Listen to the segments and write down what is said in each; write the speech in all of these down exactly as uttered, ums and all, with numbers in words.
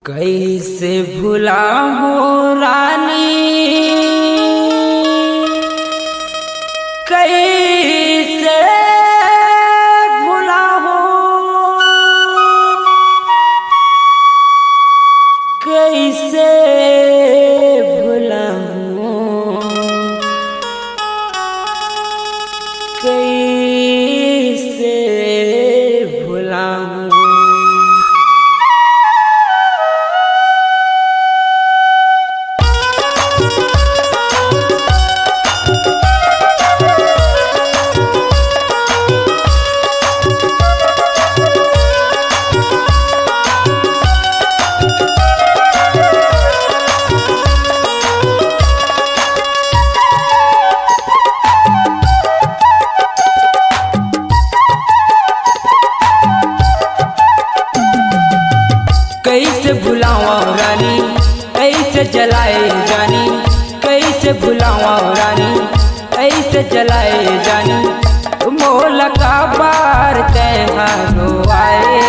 कैसे भुलाऊं रानी, कैसे भुलाऊं, कैसे भुलाऊं, कैसे भुलाऊं। कैसे भुलावा रानी, कैसे जलाए जानी, कैसे भुलावा रानी, कैसे जलाए जानी। मोल का बार तैहारो आए,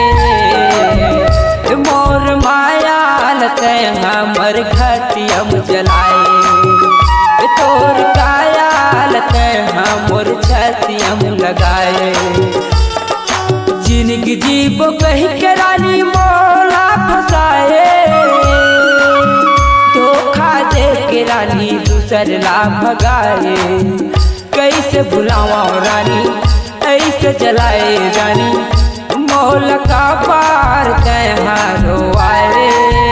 मोर मायाल तैहा मर घटियम जलाए, तोर कायाल तैहा मोर छतियम लगाए। जिनकी जीवो कही के रानी मोला फसाए, धोखा दे के रानी दूसर ला भगाए। कैसे भुलावा रानी, ऐसे जलाए जानी, मोल का पार तैहारो आए,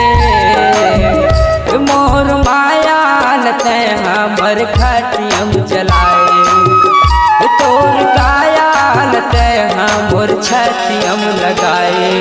मोर मायाल तैहा मर खटियम जलाए, तोर कायाल तैहा मोर छतियम लगाए।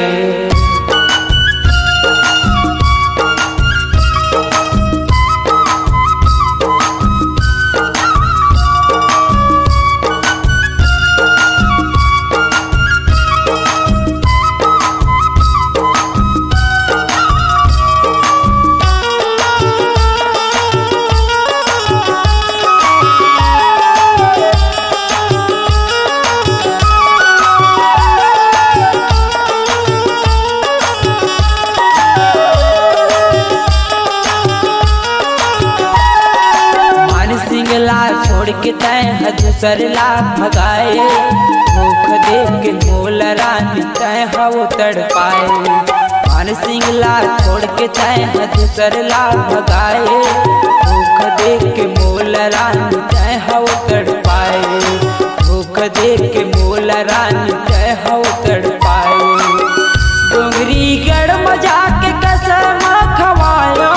छोड़ के तय दूसरला भगाए, भूख देख के मोल रानी तय हवो तड़पाए। मान सिंगला छोड़ के तय दूसरला भगाए, भूख देख के मोल रानी तय हवो तड़पाए, भूख देख के मोल रानी तय हवो तड़पाए। डोंगरी गढ़ मजा के कसम खवायो,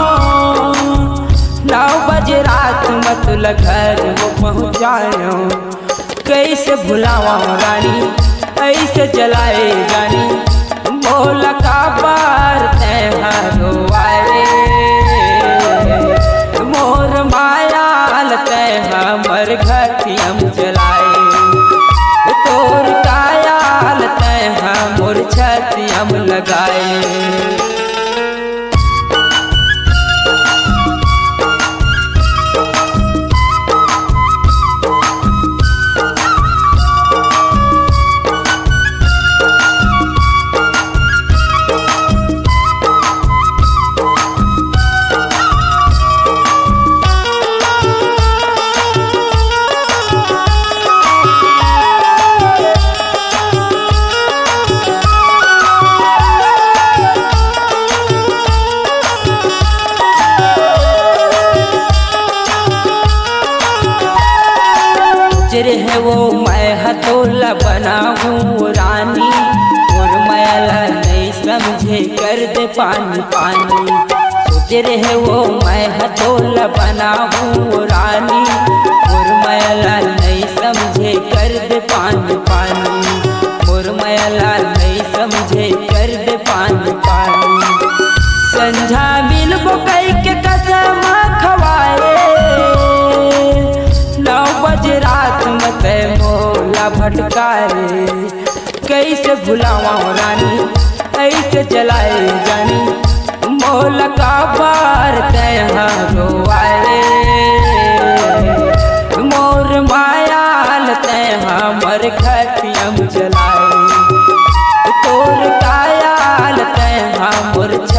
नौ बजे रात मतलब घर वो पहुँचायो। कैसे भुलावा रानी, ऐसे जलाए जानी, मोल का बार तैहारो आए, मोर मायाल तैहा मर घटियम जलाए, तोर कायाल तैहा मोर छतियम लगाए। है वो मैं हथोला बनाऊं रानी, और मैला नहीं समझे कर दे पानी पानी। सोच रहे वो मैं हथोला बनाऊं रानी, और मैला नहीं समझे कर दे पानी पानी, और मैला नहीं समझे कर दे पानी पानी। संझा मिलबो कई के कसम खवाए, नौ बजे रात मत मोला भटकाए। कैसे भुलावा रानी, ऐसे जलाए जानी, मोल का बार तैहारो आए, मोर मायाल तैहा मर खटियम जलाए, तोर कायाल तैहा मोर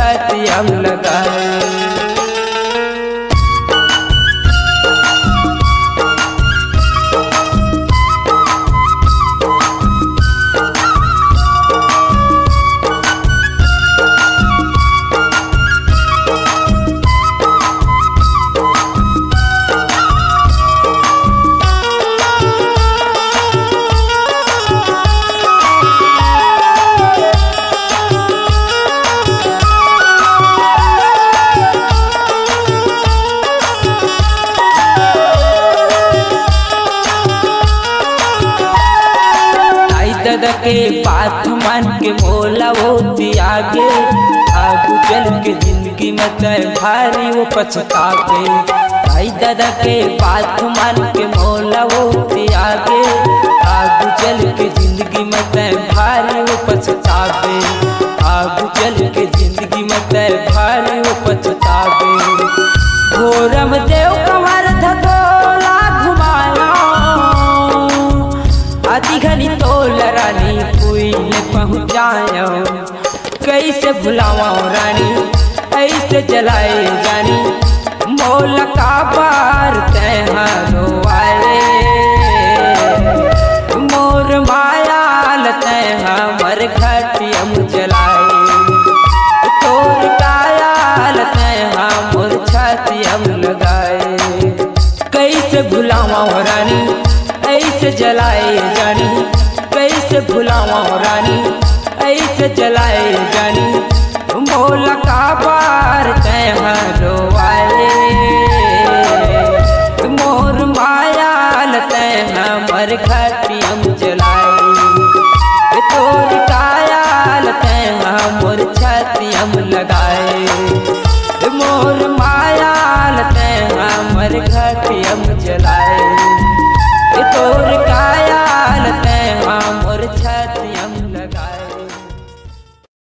दादा के बात मान के मोला वो त्यागे, आगू चल के जिंदगी में तय भारी वो पछतावे। भाई दादा के बात मान के मोला वो त्यागे, आगू चल के जिंदगी में तय भारी वो पछतावे। आगू चल के जिंदगी में तय भारी वो पछतावे। घोरम देव कमर धतोला घुमाया, आदि घनी तोल रानी कोई ने पहुँचाया। कैसे भुलावा रानी ऐसे जलाए जानी, मोल का बार तैहारो आए। मोर मायाल तैहा मर घटियम जलाए, तोर कायाल तैहा मोर छातियम लगाए। कैसे भुलावा रानी ऐसे जलाए जानी, कैसे भुलावा रानी ऐसे जलाए जानी, मोल का बार तैहारो आए। मोर मायाल तैहा मर घटियम जलाए, तोर